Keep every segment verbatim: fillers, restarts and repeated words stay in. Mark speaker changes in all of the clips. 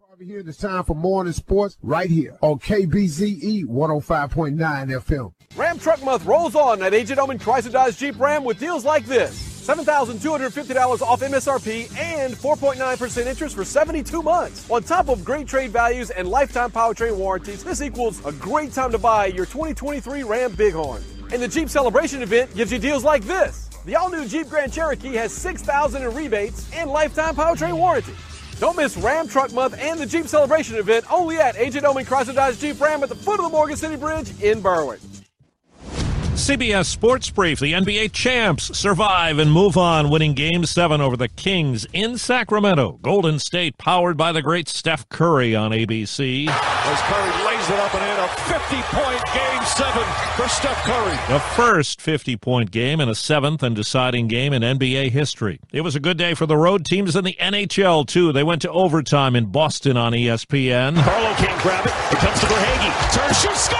Speaker 1: Here, it's time for morning sports right here on K B Z E one oh five point nine F M.
Speaker 2: Ram Truck Month rolls on at A J Doman Chrysler Dodge Jeep Ram with deals like this. seven thousand two hundred fifty dollars off M S R P and four point nine percent interest for seventy-two months. On top of great trade values and lifetime powertrain warranties, this equals a great time to buy your twenty twenty-three Ram Bighorn. And the Jeep Celebration event gives you deals like this. The all-new Jeep Grand Cherokee has six thousand dollars in rebates and lifetime powertrain warranty. Don't miss Ram Truck Month and the Jeep Celebration event only at A J Doman Chrysler Dodge Jeep Ram at the foot of the Morgan City Bridge in Berwick.
Speaker 3: C B S Sports Brief. The N B A champs survive and move on, winning Game seven over the Kings in Sacramento. Golden State powered by the great Steph Curry on A B C.
Speaker 4: As Curry lays it up and in, a fifty-point Game seven for Steph Curry.
Speaker 3: The first fifty-point game and a seventh and deciding game in N B A history. It was a good day for the road teams in the N H L, too. They went to overtime in Boston on E S P N.
Speaker 4: Carlo can't grab it. It comes to Verhaeghe. Turns, shoots, scores!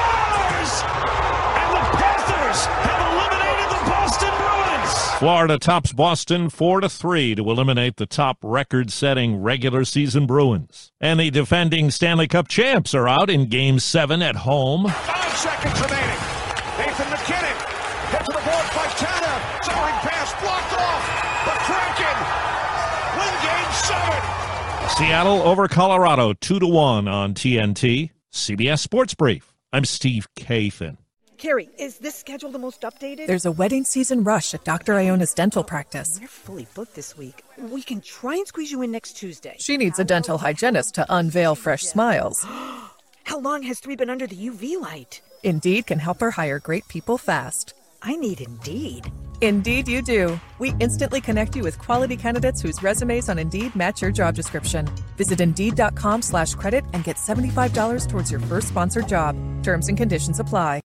Speaker 4: Have eliminated the Boston Bruins.
Speaker 3: Florida tops Boston four to three to eliminate the top record-setting regular season Bruins. And the defending Stanley Cup champs are out in Game seven at home.
Speaker 4: Five seconds remaining. Nathan McKinnon hit to the board by Tanner. Towering pass blocked off. The Kraken win Game seven.
Speaker 3: Seattle over Colorado two to one on T N T. C B S Sports Brief. I'm Steve Kathan.
Speaker 5: Carrie, is this schedule the most updated?
Speaker 6: There's a wedding season rush at Doctor Iona's dental practice.
Speaker 5: We're fully booked this week. We can try and squeeze you in next Tuesday.
Speaker 6: She needs a dental hygienist to unveil fresh smiles.
Speaker 5: How long has three been under the U V light?
Speaker 6: Indeed can help her hire great people fast.
Speaker 5: I need Indeed.
Speaker 6: Indeed you do. We instantly connect you with quality candidates whose resumes on Indeed match your job description. Visit Indeed.com slash credit and get seventy-five dollars towards your first sponsored job. Terms and conditions apply.